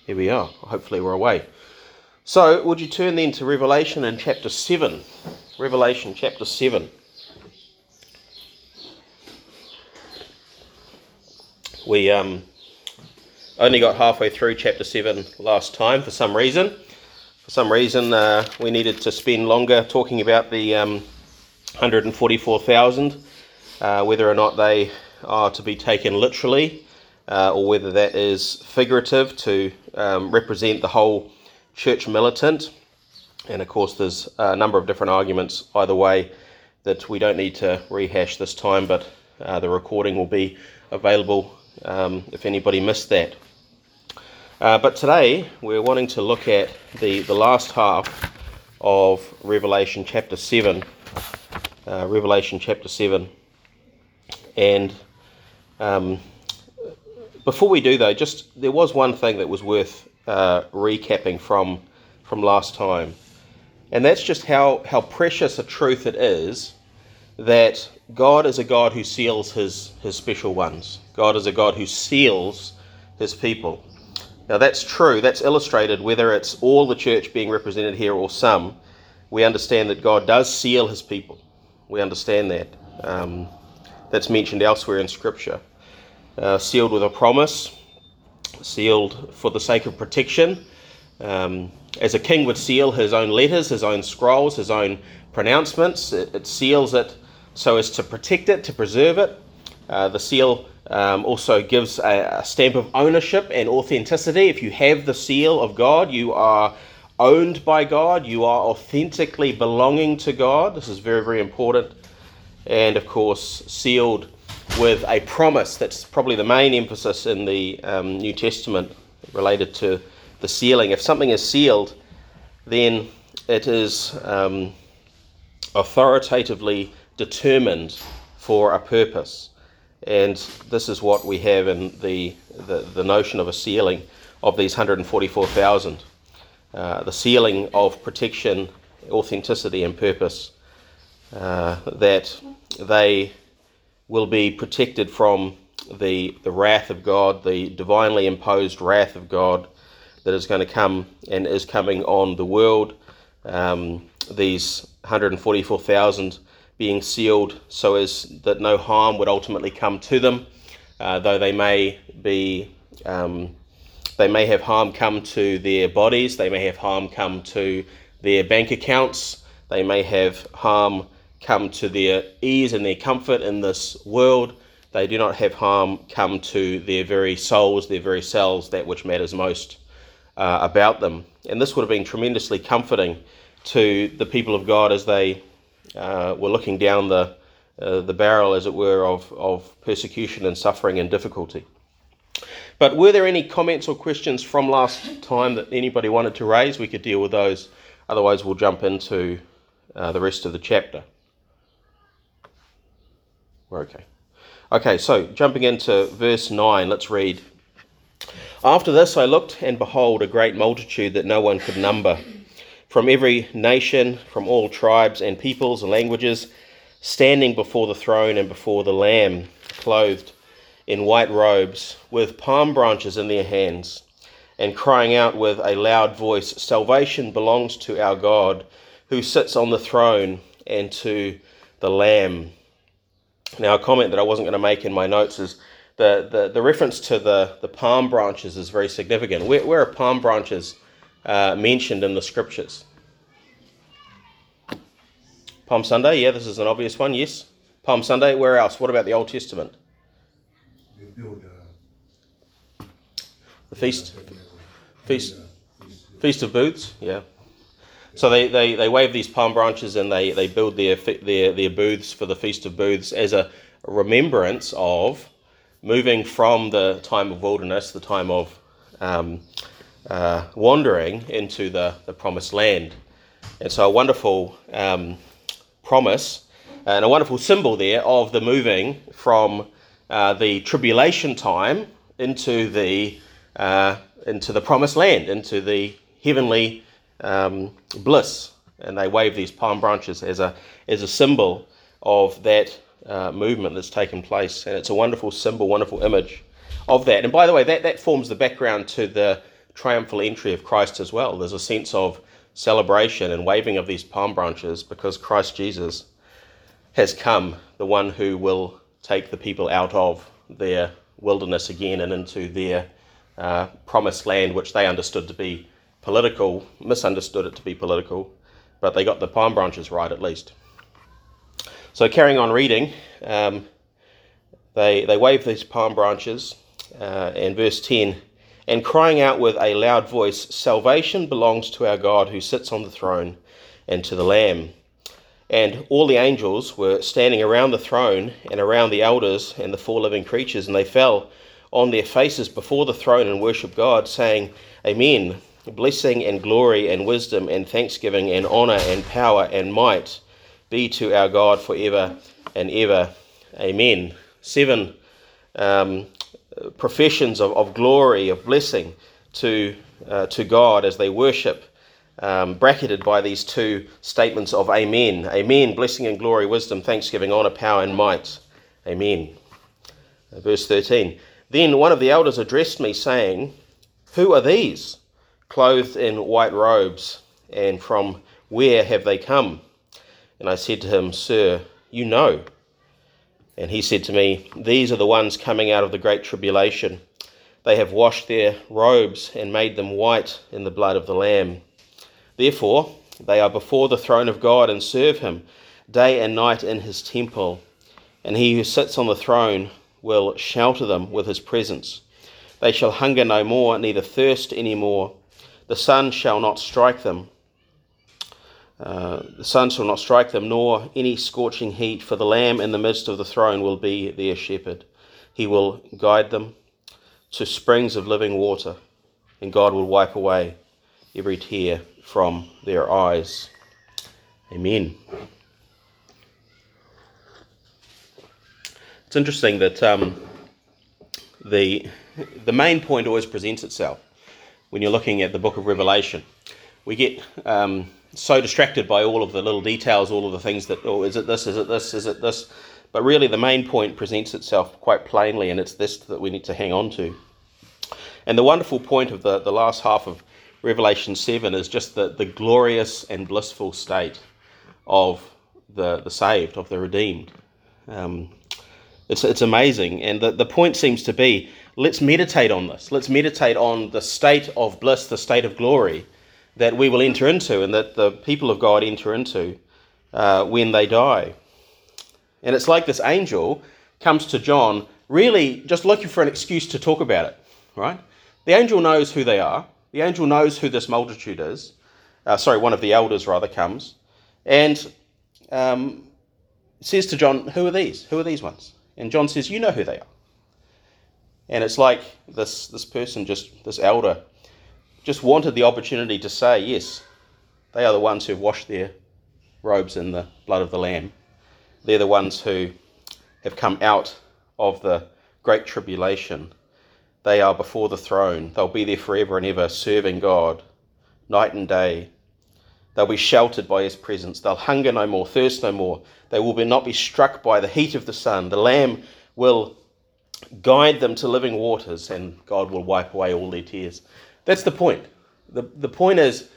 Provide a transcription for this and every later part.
Here we are. Hopefully we're away. So, would you turn then to Revelation in chapter 7? Revelation chapter 7. We only got halfway through chapter 7 last time for some reason. We needed to spend longer talking about the 144,000, whether or not they are to be taken literally, or whether that is figurative to represent the whole church militant. And of course there's a number of different arguments either way that we don't need to rehash this time, but the recording will be available if anybody missed that. But today we're wanting to look at the last half of Revelation chapter 7. And before we do though, there was one thing that was worth recapping from last time, and that's just how precious a truth it is that God is a God who seals his special ones. God is a God who seals his people. Now that's true, that's illustrated whether it's all the church being represented here or some. We understand that God does seal his people. We understand that. That's mentioned elsewhere in Scripture. Sealed with a promise, sealed for the sake of protection. As a king would seal his own letters, his own scrolls, his own pronouncements, it seals it so as to protect it, to preserve it. The seal also gives a stamp of ownership and authenticity. If you have the seal of God, you are owned by God, you are authentically belonging to God. This is very, very important. And of course, sealed with a promise. That's probably the main emphasis in the New Testament related to the sealing. If something is sealed, then it is authoritatively determined for a purpose. And this is what we have in the notion of a sealing of these 144,000. The sealing of protection, authenticity and purpose, that they will be protected from the wrath of God, the divinely imposed wrath of God that is going to come and is coming on the world. These 144,000 being sealed so as that no harm would ultimately come to them, though they may have harm come to their bodies, they may have harm come to their bank accounts, they may have harm come to their ease and their comfort in this world. They do not have harm come to their very souls, their very selves, that which matters most about them. And this would have been tremendously comforting to the people of God as they were looking down the barrel, as it were, of persecution and suffering and difficulty. But were there any comments or questions from last time that anybody wanted to raise? We could deal with those. Otherwise, we'll jump into the rest of the chapter. We're okay. Okay, so jumping into verse 9, let's read. After this I looked, and behold, a great multitude that no one could number, from every nation, from all tribes and peoples and languages, standing before the throne and before the Lamb, clothed in white robes, with palm branches in their hands, and crying out with a loud voice, Salvation belongs to our God, who sits on the throne, and to the Lamb. Now, a comment that I wasn't going to make in my notes is the reference to the palm branches is very significant. Where are palm branches mentioned in the scriptures? Palm Sunday, yeah, this is an obvious one, yes. Palm Sunday, where else? What about the Old Testament? The Feast of Booths, yeah. So they wave these palm branches and they build their booths for the Feast of Booths as a remembrance of moving from the time of wilderness, the time of wandering into the promised land. And so a wonderful promise and a wonderful symbol there of the moving from the tribulation time into the promised land, into the heavenly bliss. And they wave these palm branches as a symbol of that movement that's taken place. And it's a wonderful symbol, wonderful image of that. And by the way, that forms the background to the triumphal entry of Christ as well. There's a sense of celebration and waving of these palm branches because Christ Jesus has come, the one who will take the people out of their wilderness again and into their promised land, which they understood to be political, misunderstood it to be political, but they got the palm branches right at least. So carrying on reading, they wave these palm branches, and verse 10, and crying out with a loud voice, salvation belongs to our God who sits on the throne and to the Lamb. And all the angels were standing around the throne and around the elders and the four living creatures, and they fell on their faces before the throne and worshipped God, saying, Amen. Blessing and glory and wisdom and thanksgiving and honour and power and might be to our God forever and ever. Amen. 7 professions of glory, of blessing to God as they worship, bracketed by these 2 statements of Amen. Amen, blessing and glory, wisdom, thanksgiving, honour, power and might. Amen. Verse 13. Then one of the elders addressed me, saying, Who are these, clothed in white robes, and from where have they come? And I said to him, Sir, you know. And he said to me, These are the ones coming out of the great tribulation. They have washed their robes and made them white in the blood of the Lamb. Therefore, they are before the throne of God and serve him day and night in his temple. And he who sits on the throne will shelter them with his presence. They shall hunger no more, neither thirst any more. The sun shall not strike them. Nor any scorching heat, for the Lamb in the midst of the throne will be their shepherd. He will guide them to springs of living water, and God will wipe away every tear from their eyes. Amen. It's interesting that the main point always presents itself when you're looking at the book of Revelation. We get so distracted by all of the little details, all of the things that, is it this, is it this, is it this? But really the main point presents itself quite plainly, and it's this that we need to hang on to. And the wonderful point of the last half of Revelation 7 is just the glorious and blissful state of the saved, of the redeemed. It's amazing, and the point seems to be, let's meditate on this. Let's meditate on the state of bliss, the state of glory that we will enter into and that the people of God enter into when they die. And it's like this angel comes to John really just looking for an excuse to talk about it, right? The angel knows who they are. The angel knows who this multitude is. One of the elders rather comes and says to John, who are these? Who are these ones? And John says, you know who they are. And it's like this person, this elder, just wanted the opportunity to say, yes, they are the ones who have washed their robes in the blood of the Lamb. They're the ones who have come out of the great tribulation. They are before the throne. They'll be there forever and ever, serving God night and day. They'll be sheltered by his presence. They'll hunger no more, thirst no more. They will not be struck by the heat of the sun. The Lamb will guide them to living waters, and God will wipe away all their tears. That's the point. The point is,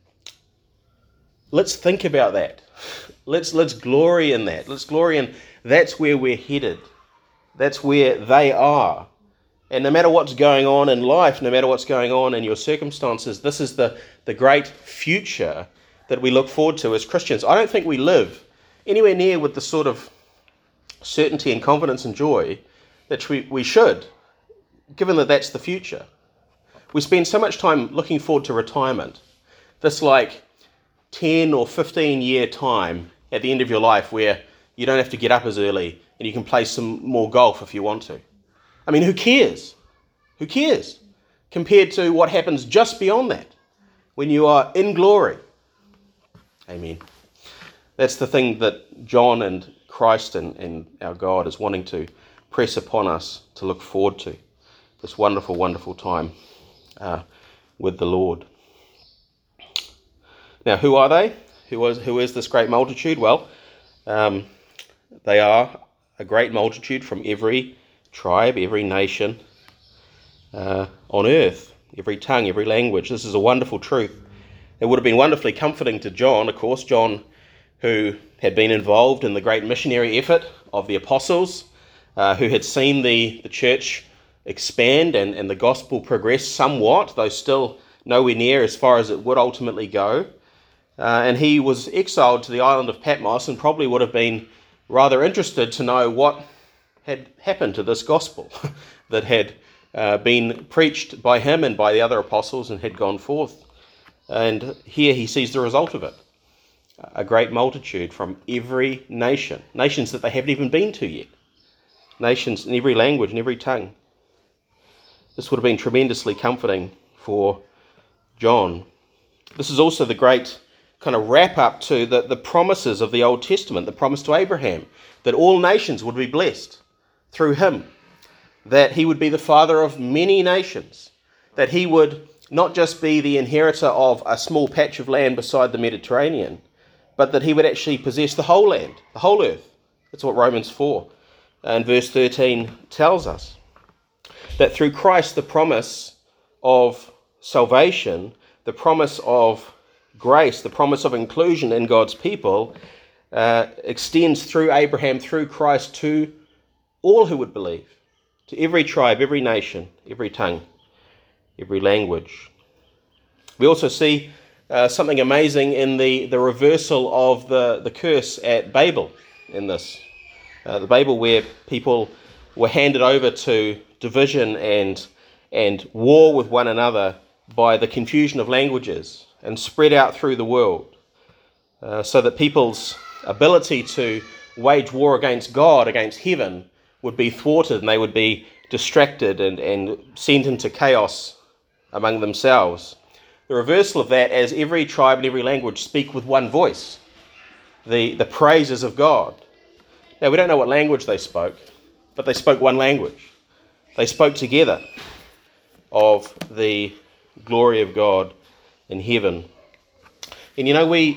let's think about that. Let's glory in that. Let's glory in that's where we're headed. That's where they are. And no matter what's going on in life, no matter what's going on in your circumstances, this is the great future that we look forward to as Christians. I don't think we live anywhere near with the sort of certainty and confidence and joy that we should, given that that's the future. We spend so much time looking forward to retirement, this like 10 or 15 year time at the end of your life where you don't have to get up as early and you can play some more golf if you want to. I mean, who cares? Who cares compared to what happens just beyond that when you are in glory? Amen. That's the thing that John and Christ and our God is wanting to press upon us to look forward to, this wonderful, wonderful time with the Lord. Now, who are they? Who is this great multitude? Well, they are a great multitude from every tribe, every nation on earth. every tongue, every language. This is a wonderful truth. It would have been wonderfully comforting to John, of course, John who had been involved in the great missionary effort of the apostles, who had seen the church expand and the gospel progress somewhat, though still nowhere near as far as it would ultimately go. And he was exiled to the island of Patmos and probably would have been rather interested to know what had happened to this gospel that had been preached by him and by the other apostles and had gone forth. And here he sees the result of it. A great multitude from every nation, nations that they haven't even been to yet, nations in every language and every tongue. This would have been tremendously comforting for John. This is also the great kind of wrap up to the promises of the Old Testament, the promise to Abraham, that all nations would be blessed through him, that he would be the father of many nations, that he would not just be the inheritor of a small patch of land beside the Mediterranean, but that he would actually possess the whole land, the whole earth. That's what Romans 4 and verse 13 tells us. That through Christ, the promise of salvation, the promise of grace, the promise of inclusion in God's people extends through Abraham, through Christ, to all who would believe, to every tribe, every nation, every tongue, every language. We also see something amazing in the reversal of the curse at Babel in this. The Babel where people were handed over to division and war with one another by the confusion of languages and spread out through the world, so that people's ability to wage war against God, against heaven, would be thwarted and they would be distracted and sent into chaos among themselves. The reversal of that, as every tribe and every language speak with one voice, the praises of God. Now, we don't know what language they spoke, but they spoke one language. They spoke together of the glory of God in heaven. And you know, we've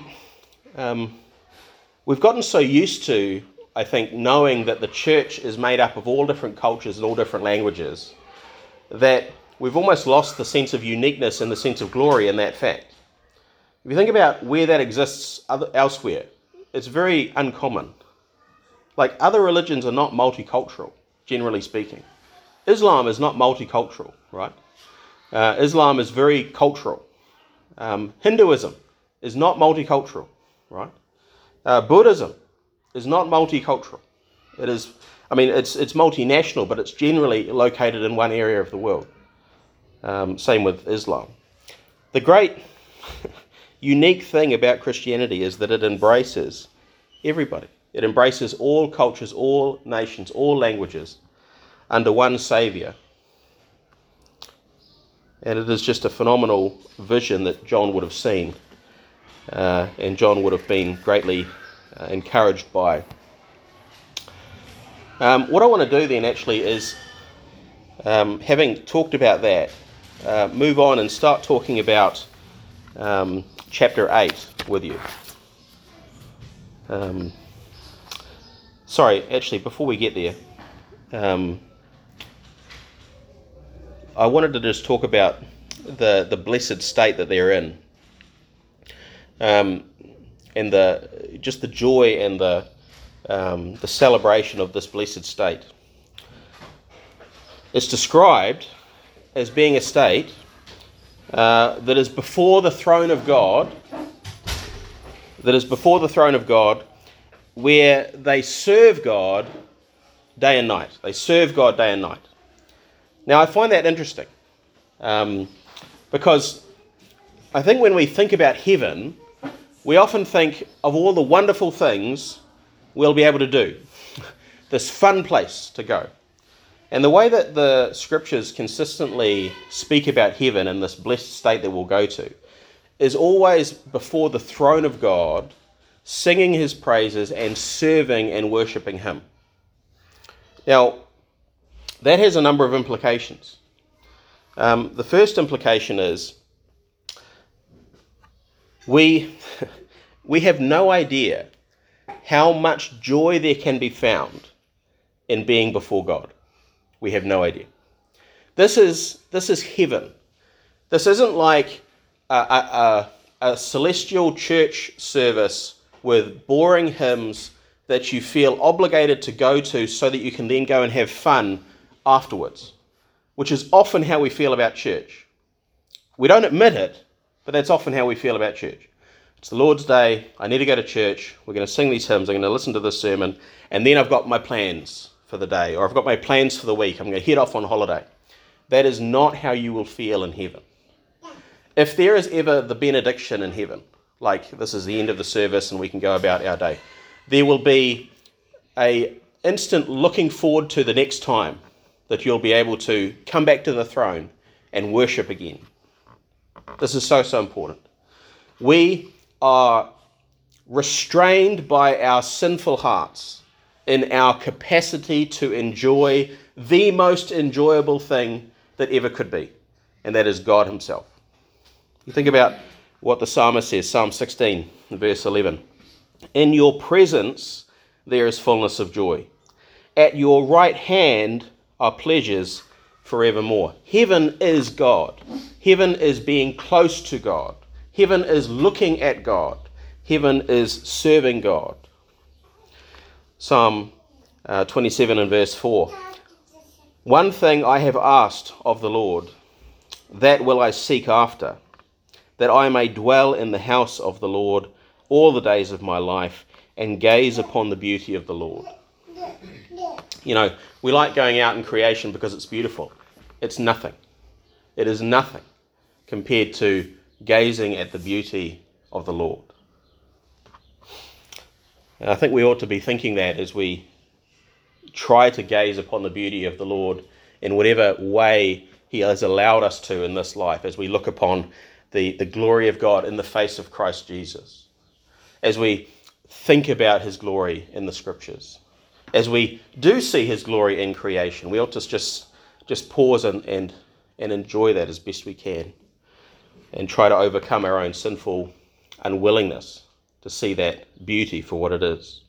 gotten so used to, I think, knowing that the church is made up of all different cultures and all different languages, that we've almost lost the sense of uniqueness and the sense of glory in that fact. If you think about where that exists elsewhere, it's very uncommon. Like, other religions are not multicultural, generally speaking. Islam is not multicultural, right? Islam is very cultural. Hinduism is not multicultural, right? Buddhism is not multicultural. It is, it's multinational, but it's generally located in one area of the world. Same with Islam. The great unique thing about Christianity is that it embraces everybody. It embraces all cultures, all nations, all languages under one Saviour. And it is just a phenomenal vision that John would have seen, and John would have been greatly encouraged by. What I want to do then actually is, having talked about that, move on and start talking about chapter 8 with you. Before we get there, I wanted to just talk about the blessed state that they're in, and the joy and the celebration of this blessed state. It's described as being a state that is before the throne of God, where they serve God day and night. They serve God day and night. Now, I find that interesting, because I think when we think about heaven, we often think of all the wonderful things we'll be able to do, this fun place to go. And the way that the scriptures consistently speak about heaven and this blessed state that we'll go to is always before the throne of God, singing his praises and serving and worshipping him. Now, that has a number of implications. The first implication is we have no idea how much joy there can be found in being before God. We have no idea. This is heaven. This isn't like a celestial church service with boring hymns that you feel obligated to go to so that you can then go and have fun afterwards, which is often how we feel about church. We don't admit it, but that's often how we feel about church. It's the Lord's Day, I need to go to church, we're going to sing these hymns, I'm going to listen to this sermon, and then I've got my plans for the day, or I've got my plans for the week, I'm going to head off on holiday. That is not how you will feel in heaven. If there is ever the benediction in heaven, like this is the end of the service and we can go about our day, there will be an instant looking forward to the next time that you'll be able to come back to the throne and worship again. This is so, so important. We are restrained by our sinful hearts in our capacity to enjoy the most enjoyable thing that ever could be, and that is God himself. You think about what the psalmist says, Psalm 16, verse 11. In your presence there is fullness of joy. At your right hand are pleasures forevermore. Heaven is God. Heaven is being close to God. Heaven is looking at God. Heaven is serving God. Psalm 27 and verse 4. One thing I have asked of the Lord, that will I seek after, that I may dwell in the house of the Lord all the days of my life and gaze upon the beauty of the Lord. You know, we like going out in creation because it's beautiful. It's nothing. It is nothing compared to gazing at the beauty of the Lord. And I think we ought to be thinking that as we try to gaze upon the beauty of the Lord in whatever way he has allowed us to in this life, as we look upon the glory of God in the face of Christ Jesus, as we think about his glory in the scriptures, as we do see his glory in creation. We ought to just pause and enjoy that as best we can and try to overcome our own sinful unwillingness to see that beauty for what it is.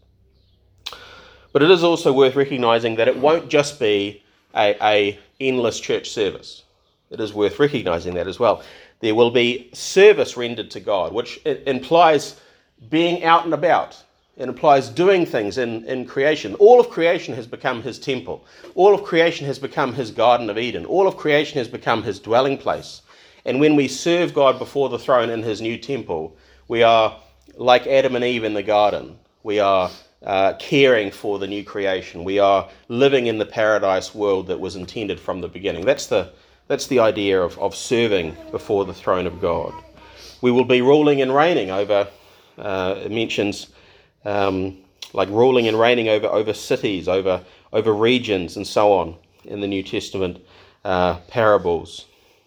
But it is also worth recognizing that it won't just be a endless church service. It is worth recognizing that as well. There will be service rendered to God, which implies being out and about. It implies doing things in creation. All of creation has become his temple. All of creation has become his Garden of Eden. All of creation has become his dwelling place. And when we serve God before the throne in his new temple, we are like Adam and Eve in the garden. We are caring for the new creation. We are living in the paradise world that was intended from the beginning. That's the idea of serving before the throne of God. We will be ruling and reigning over, it mentions like ruling and reigning over cities, over regions and so on in the New Testament parables.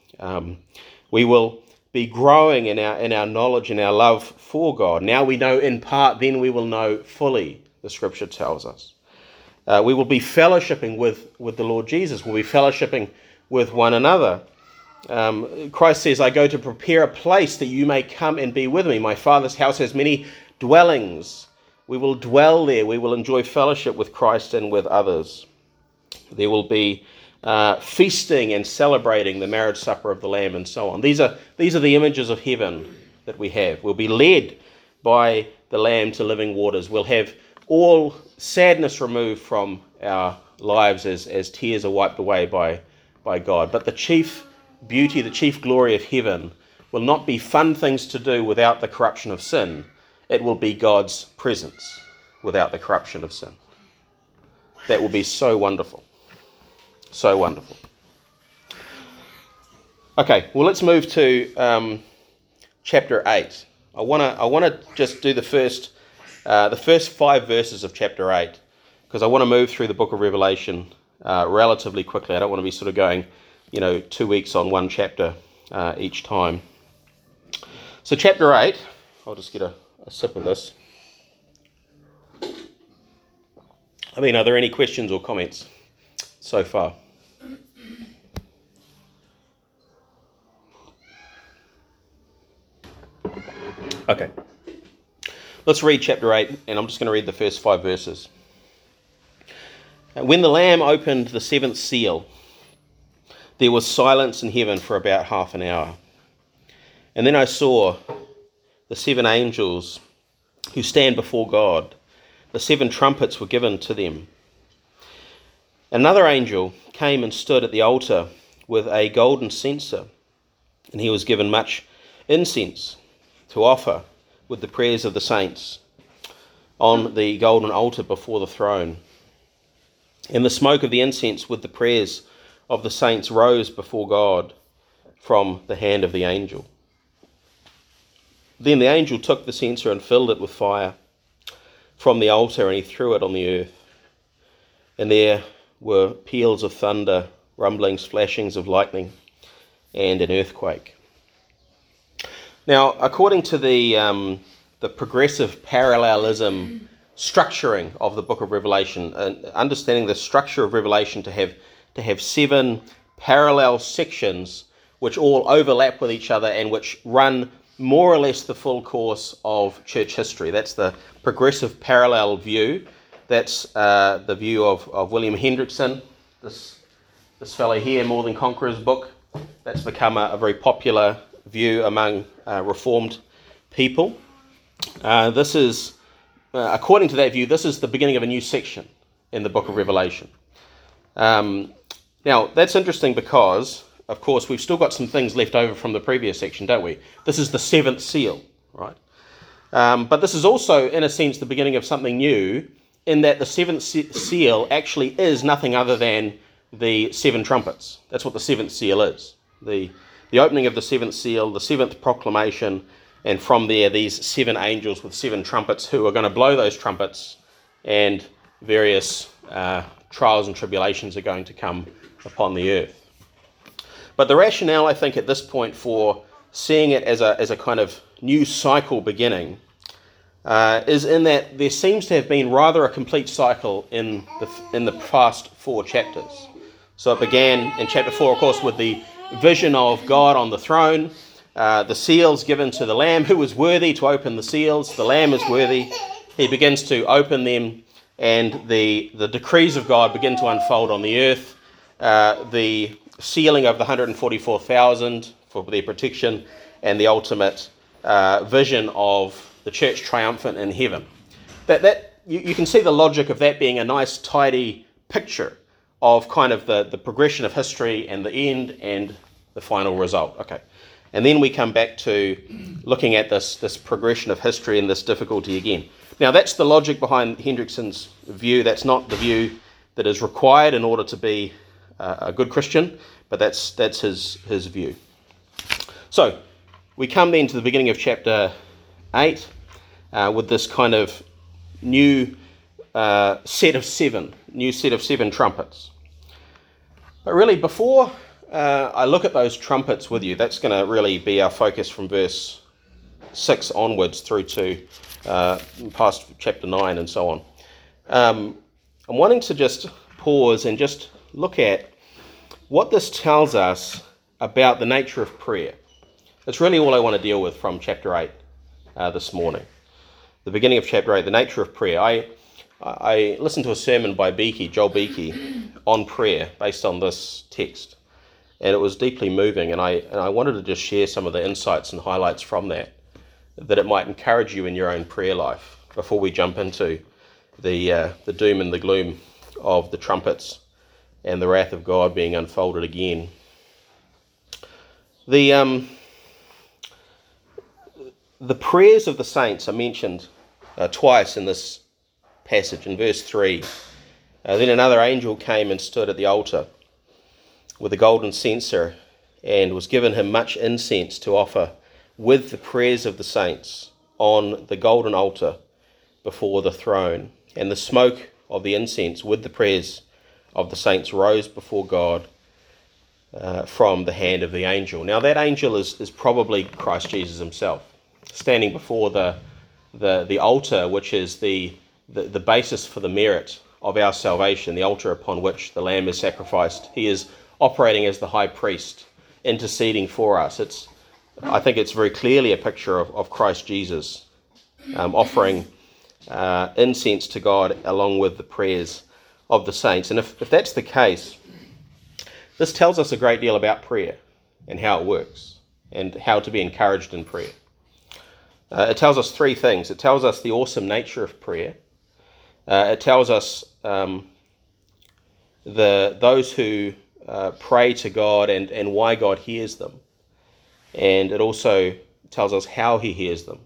We will be growing in our knowledge and our love for God. Now we know in part, then we will know fully, the scripture tells us. We will be fellowshipping with the Lord Jesus. We'll be fellowshipping with one another. Christ says, I go to prepare a place that you may come and be with me. My Father's house has many dwellings. We will dwell there. We will enjoy fellowship with Christ and with others. There will be feasting and celebrating the marriage supper of the Lamb and so on. These are the images of heaven that we have. We'll be led by the Lamb to living waters. We'll have all sadness removed from our lives as tears are wiped away by God. But the chief beauty, the chief glory of heaven will not be fun things to do without the corruption of sin. It will be God's presence without the corruption of sin. That will be so wonderful. So wonderful. Okay, well, let's move to chapter 8. I want to just do the first 5 verses of chapter 8, because I want to move through the book of Revelation relatively quickly. I don't want to be sort of going, 2 weeks on one chapter each time. So chapter 8, I'll just get a sip of this. Are there any questions or comments so far? Okay. Let's read chapter 8, and I'm just going to read the first 5 verses. When the Lamb opened the 7th seal, there was silence in heaven for about half an hour. And then I saw the 7 angels who stand before God. The 7 trumpets were given to them. Another angel came and stood at the altar with a golden censer, and he was given much incense to offer with the prayers of the saints on the golden altar before the throne. And the smoke of the incense with the prayers of the saints rose before God from the hand of the angel. Then the angel took the censer and filled it with fire from the altar, and he threw it on the earth. And there were peals of thunder, rumblings, flashings of lightning, and an earthquake. Now, according to the progressive parallelism structuring of the book of Revelation, understanding the structure of Revelation to have 7 parallel sections which all overlap with each other and which run more or less the full course of church history. That's the progressive parallel view. That's the view of William Hendrickson, this fellow here, More Than Conqueror's book. That's become a very popular view among Reformed people. This is, according to that view, this is the beginning of a new section in the book of Revelation. Now, that's interesting because, of course, we've still got some things left over from the previous section, don't we? This is the 7th seal, right? But this is also, in a sense, the beginning of something new, in that the 7th seal actually is nothing other than the 7 trumpets. That's what the 7th seal is. The opening of the 7th seal, the 7th proclamation, and from there these 7 angels with 7 trumpets who are going to blow those trumpets, and various trials and tribulations are going to come upon the earth. But the rationale, I think, at this point for seeing it as a kind of new cycle beginning is in that there seems to have been rather a complete cycle in the past 4 chapters. So it began in chapter 4, of course, with the vision of God on the throne, the seals given to the Lamb, who was worthy to open the seals. The Lamb is worthy. He begins to open them, and the decrees of God begin to unfold on the earth. The sealing of the 144,000 for their protection, and the ultimate vision of the church triumphant in heaven. You can see the logic of that being a nice, tidy picture of kind of the progression of history and the end and the final result. Okay, and then we come back to looking at this progression of history and this difficulty again. Now, that's the logic behind Hendrickson's view. That's not the view that is required in order to be a good Christian, but that's his view. So we come then to the beginning of chapter 8 with this kind of new set of 7 trumpets. But really, before I look at those trumpets with you, that's going to really be our focus from verse 6 onwards through to past chapter 9 and so on. I'm wanting to just pause and just look at what this tells us about the nature of prayer. That's really all I want to deal with from chapter 8 this morning. The beginning of chapter 8, the nature of prayer. I listened to a sermon by Joel Beakey, on prayer based on this text, and it was deeply moving, and I wanted to just share some of the insights and highlights from that it might encourage you in your own prayer life before we jump into the doom and the gloom of the trumpets and the wrath of God being unfolded again. The prayers of the saints are mentioned twice in this passage. In verse 3, then another angel came and stood at the altar with a golden censer, and was given him much incense to offer with the prayers of the saints on the golden altar before the throne. And the smoke of the incense with the prayers of the saints rose before God from the hand of the angel. Now that angel is probably Christ Jesus himself, standing before the altar, which is the basis for the merit of our salvation, the altar upon which the Lamb is sacrificed. He is operating as the high priest, interceding for us. I think it's very clearly a picture of Christ Jesus offering incense to God along with the prayers of the saints. And if that's the case, this tells us a great deal about prayer and how it works. and how to be encouraged in prayer. It tells us three things. It tells us the awesome nature of prayer. It tells us those who pray to God and why God hears them. And it also tells us how he hears them.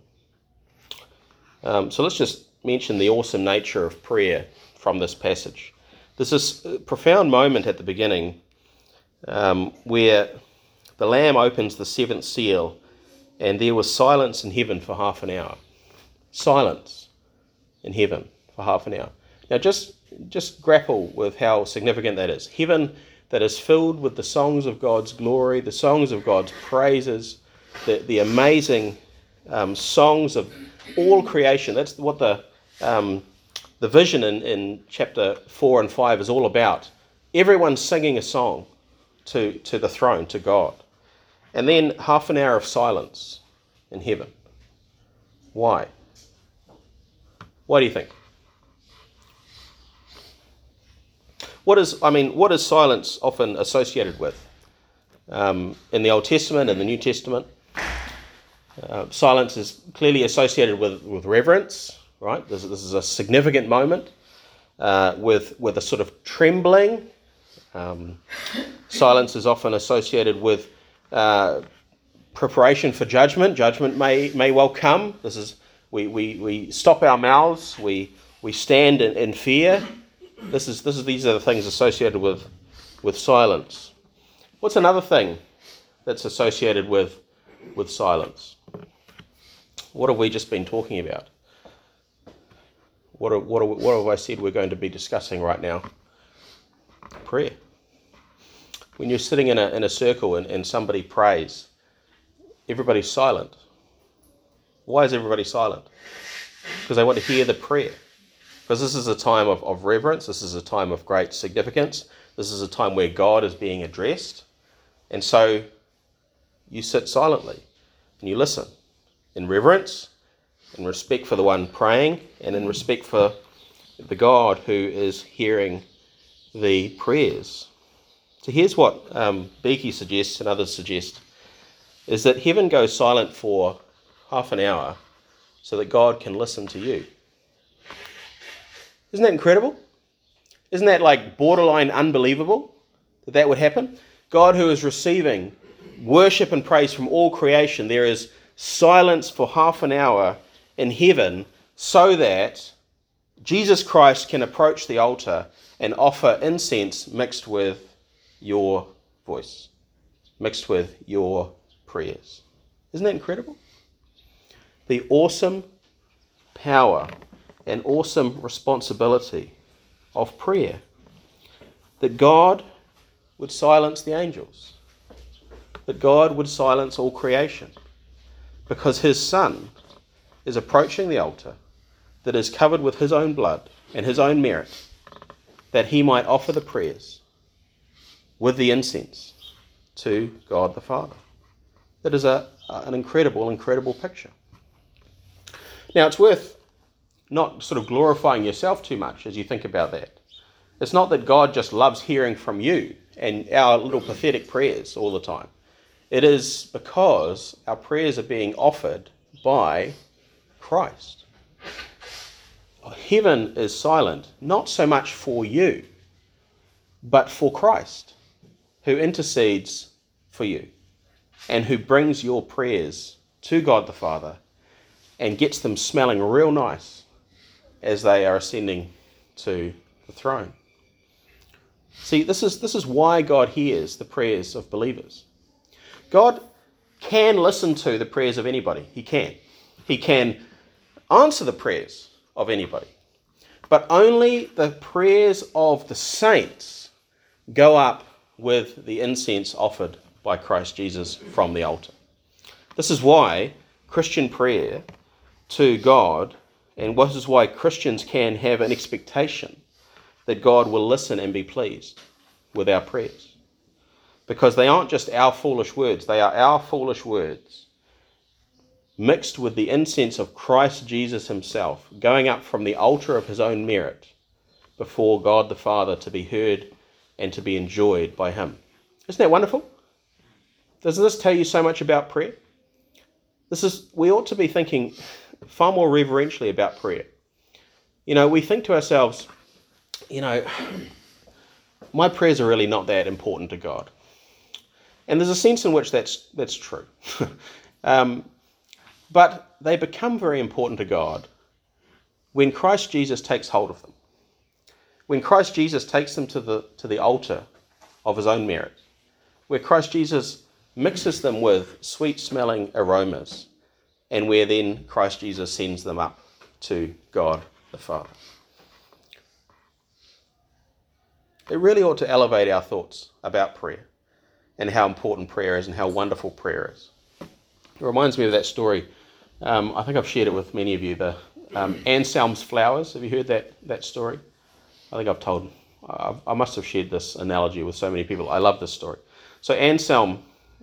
So let's just mention the awesome nature of prayer from this passage. There's this profound moment at the beginning where the Lamb opens the seventh seal, and there was silence in heaven for half an hour. Silence in heaven for half an hour. Now just grapple with how significant that is. Heaven that is filled with the songs of God's glory, the songs of God's praises, the amazing songs of all creation. That's what the vision in chapter 4 and 5 is all about. Everyone's singing a song to the throne, to God. And then half an hour of silence in heaven. Why? Why do you think? What is silence often associated with? In the Old Testament and the New Testament, silence is clearly associated with reverence, right? This is a significant moment with a sort of trembling. Silence is often associated with preparation for judgment. Judgment may well come. We stop our mouths. We stand in fear. These are the things associated with silence. What's another thing that's associated with silence? What have we just been talking about? What have I said we're going to be discussing right now? Prayer. When you're sitting in a circle and somebody prays, everybody's silent. Why is everybody silent? Because they want to hear the prayer. Because this is a time of reverence. This is a time of great significance. This is a time where God is being addressed. And so you sit silently and you listen in reverence, in respect for the one praying, and in respect for the God who is hearing the prayers. So here's what Beeke suggests and others suggest, is that heaven goes silent for half an hour so that God can listen to you. Isn't that incredible? Isn't that like borderline unbelievable that would happen? God who is receiving worship and praise from all creation, there is silence for half an hour in heaven so that Jesus Christ can approach the altar and offer incense mixed with your voice, mixed with your prayers. Isn't that incredible? The awesome power and awesome responsibility of prayer. That God would silence the angels. That God would silence all creation. Because his Son is approaching the altar that is covered with his own blood and his own merit, that he might offer the prayers with the incense to God the Father. That is an incredible picture. Now, it's worth not sort of glorifying yourself too much as you think about that. It's not that God just loves hearing from you and our little pathetic prayers all the time. It is because our prayers are being offered by Christ. Heaven is silent, not so much for you, but for Christ, who intercedes for you and who brings your prayers to God the Father and gets them smelling real nice as they are ascending to the throne. See, this is why God hears the prayers of believers. God can listen to the prayers of anybody. He can. He can answer the prayers of anybody. But only the prayers of the saints go up with the incense offered by Christ Jesus from the altar. This is why Christian prayer to God, and this is why Christians can have an expectation that God will listen and be pleased with our prayers. Because they aren't just our foolish words, they are our foolish words mixed with the incense of Christ Jesus himself, going up from the altar of his own merit before God the Father to be heard and to be enjoyed by him. Isn't that wonderful? Does this tell you so much about prayer? We ought to be thinking far more reverentially about prayer. We think to ourselves, my prayers are really not that important to God. And there's a sense in which that's true. But they become very important to God when Christ Jesus takes hold of them. When Christ Jesus takes them to the altar of his own merit, where Christ Jesus mixes them with sweet-smelling aromas, and where then Christ Jesus sends them up to God the Father. It really ought to elevate our thoughts about prayer and how important prayer is and how wonderful prayer is. It reminds me of that story. I think I've shared it with many of you. The Anselm's flowers. Have you heard that story? I think I must have shared this analogy with so many people. I love this story. So Anselm,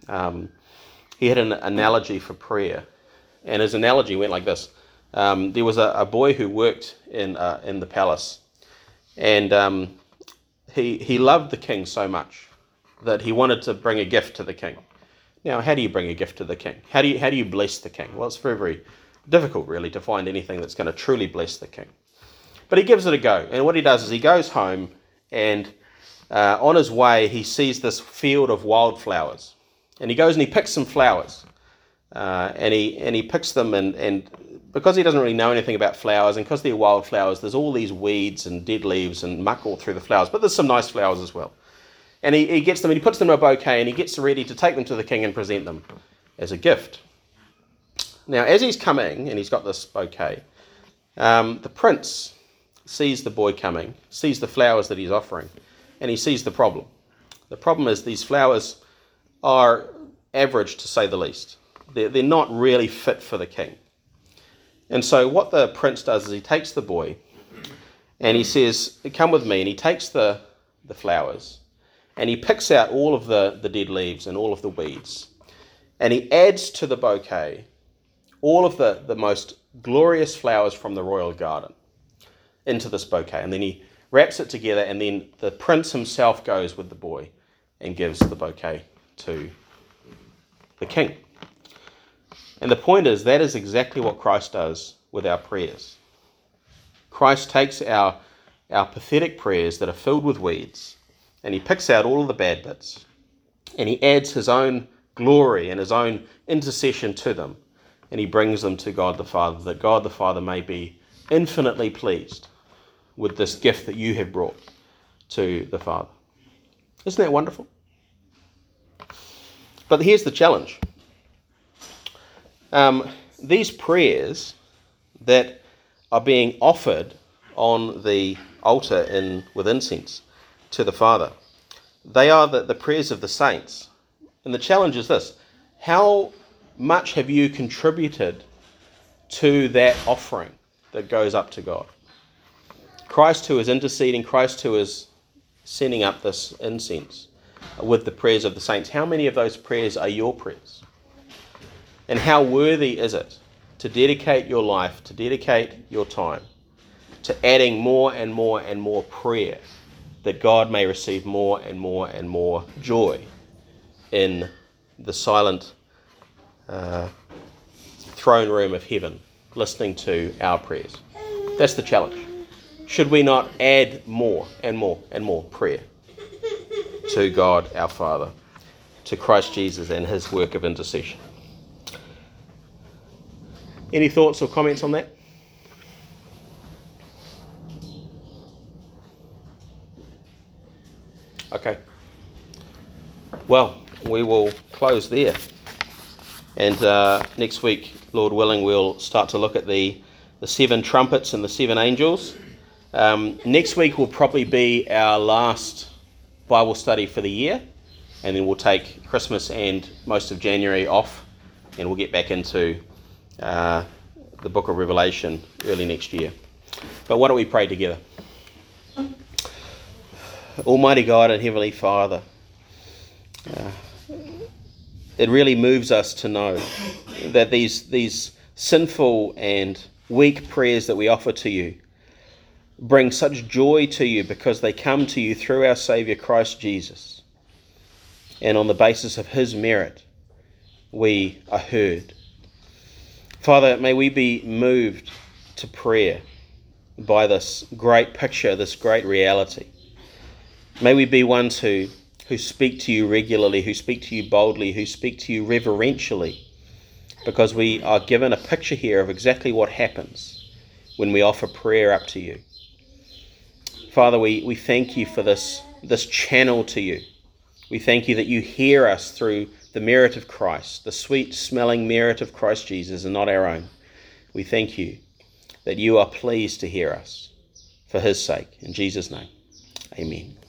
he had an analogy for prayer, and his analogy went like this. There was a boy who worked in the palace, and he loved the king so much that he wanted to bring a gift to the king. Now, how do you bring a gift to the king? How do you bless the king? Well, it's very, very difficult, really, to find anything that's going to truly bless the king. But he gives it a go. And what he does is he goes home, and on his way, he sees this field of wildflowers. And he goes and he picks some flowers. And he picks them, and because he doesn't really know anything about flowers, and because they're wildflowers, there's all these weeds and dead leaves and muck all through the flowers. But there's some nice flowers as well. And he gets them and he puts them in a bouquet, and he gets ready to take them to the king and present them as a gift. Now, as he's coming, and he's got this bouquet, the prince sees the boy coming, sees the flowers that he's offering, and he sees the problem. The problem is these flowers are average, to say the least. They're not really fit for the king. And so what the prince does is he takes the boy, and he says, come with me, and he takes the flowers, and he picks out all of the dead leaves and all of the weeds, and he adds to the bouquet all of the most glorious flowers from the royal garden into this bouquet. And then he wraps it together, and then the prince himself goes with the boy and gives the bouquet to the king. And the point is, that is exactly what Christ does with our prayers. Christ takes our pathetic prayers that are filled with weeds, and he picks out all of the bad bits, and he adds his own glory and his own intercession to them, and he brings them to God the Father, that God the Father may be infinitely pleased with this gift that you have brought to the Father. Isn't that wonderful? But here's the challenge. These prayers that are being offered on the altar with incense to the Father, they are the prayers of the saints. And the challenge is this: how much have you contributed to that offering that goes up to God? Christ, who is interceding, Christ, who is sending up this incense with the prayers of the saints, how many of those prayers are your prayers? And how worthy is it to dedicate your life, to dedicate your time to adding more and more and more prayer, that God may receive more and more and more joy in the silent throne room of heaven, listening to our prayers. That's the challenge. Should we not add more and more and more prayer to God our Father, to Christ Jesus and his work of intercession? Any thoughts or comments on that? Okay. Well, we will close there. And next week, Lord willing, we'll start to look at the 7 trumpets and the 7 angels. Next week will probably be our last Bible study for the year. And then we'll take Christmas and most of January off. And we'll get back into the book of Revelation early next year. But why don't we pray together? Almighty God and Heavenly Father, it really moves us to know that these sinful and weak prayers that we offer to you bring such joy to you because they come to you through our Saviour Christ Jesus. and on the basis of his merit, we are heard. Father, may we be moved to prayer by this great picture, this great reality. May we be ones who speak to you regularly, who speak to you boldly, who speak to you reverentially, because we are given a picture here of exactly what happens when we offer prayer up to you. Father, we thank you for this channel to you. We thank you that you hear us through the merit of Christ, the sweet-smelling merit of Christ Jesus and not our own. We thank you that you are pleased to hear us for his sake. In Jesus' name, amen.